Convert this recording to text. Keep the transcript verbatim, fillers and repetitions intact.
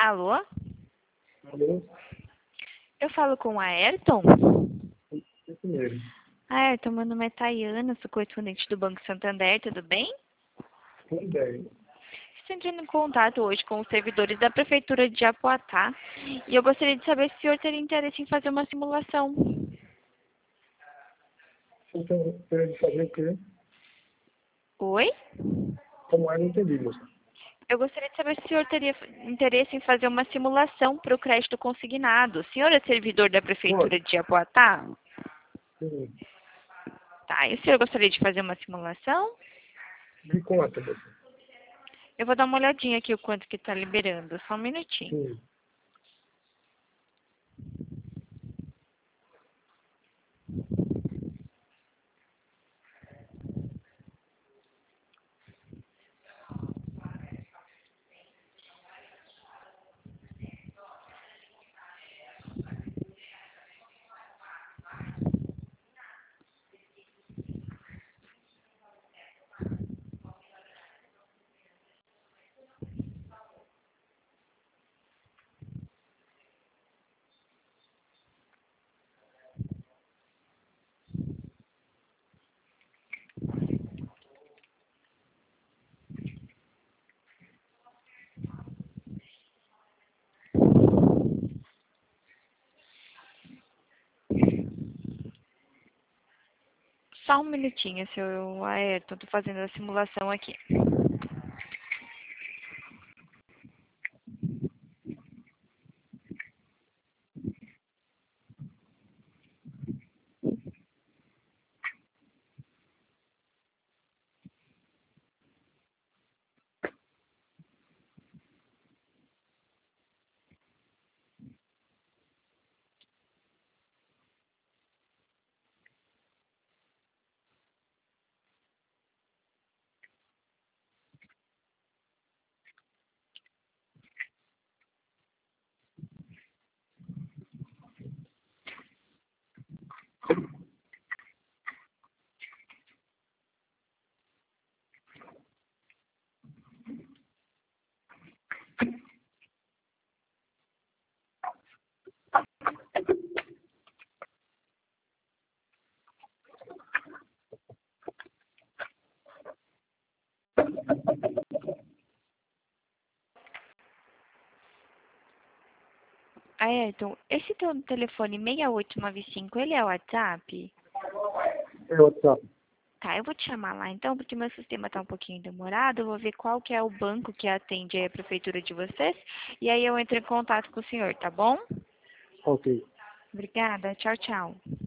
Alô? Alô? Eu falo com o Ayrton? Isso mesmo. Ayrton, meu nome é Tayana, sou correspondente do Banco Santander, tudo bem? Tudo bem. Estou entrando em contato hoje com os servidores da Prefeitura de Japoatá e eu gostaria de saber se o senhor teria interesse em fazer uma simulação. Você tem querendo fazer o quê? Oi? Como é, não entendi, moça. Eu gostaria de saber se o senhor teria interesse em fazer uma simulação para o crédito consignado. O senhor é servidor da Prefeitura Pode. de Japoatá? Sim. Tá, e o senhor gostaria de fazer uma simulação? Me conta, moça. Eu vou dar uma olhadinha aqui o quanto que está liberando, só um minutinho. Sim. Só um minutinho, seu Ayrton, estou fazendo a simulação aqui. Ayrton, esse teu telefone seis oito nove cinco, ele é o WhatsApp? É o WhatsApp. Tá, eu vou te chamar lá então, porque meu sistema tá um pouquinho demorado. Eu vou ver qual que é o banco que atende aí a prefeitura de vocês. E aí eu entro em contato com o senhor, tá bom? Ok. Obrigada, tchau, tchau.